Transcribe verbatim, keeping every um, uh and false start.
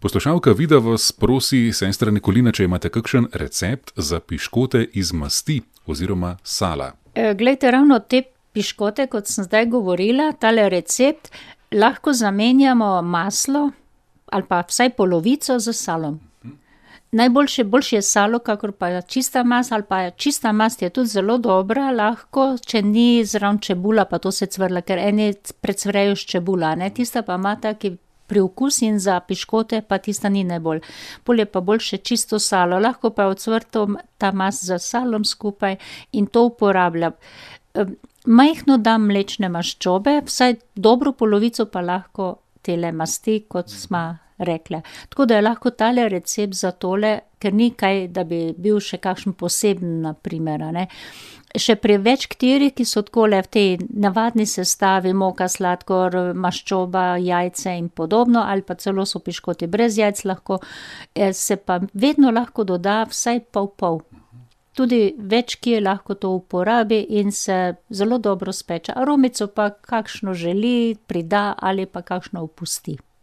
Poslušalka Vida vas prosi, sestra Nikolina, če imate kakšen recept za piškote iz masti oziroma sala. E, glejte, ravno te piškote, kot sem zdaj govorila, tale recept, lahko zamenjamo maslo ali pa vsaj polovico z salom. Najboljše, boljše je salo, kakor pa čista mast, ali pa čista mast je tudi zelo dobra, lahko, če ni zraven čebula, pa to se cvrla, ker eni precvrejo s čebula, ne, tista pa ima taki priokus in za piškote pa tista ni najbolj. Bolje pa boljše čisto salo, lahko pa ocvrto ta mast z salom skupaj in to uporabljam. Majhno dam mlečne maščobe, vsaj dobro polovico pa lahko tele masti, kot smo rekle. Tako da je lahko tale recept za tole, ker ni kaj, da bi bil še kakšen poseben, na primer, ne. Še pri več katerih, ki so takole v tej navadni sestavi, moka, sladkor, maščoba, jajce in podobno, ali pa celo so piškoti brez jajc lahko, se pa vedno lahko doda vsaj pol pol. Tudi več kje lahko to uporabi in se zelo dobro speče. Aromico pa kakšno želi, prida ali pa kakšno opusti.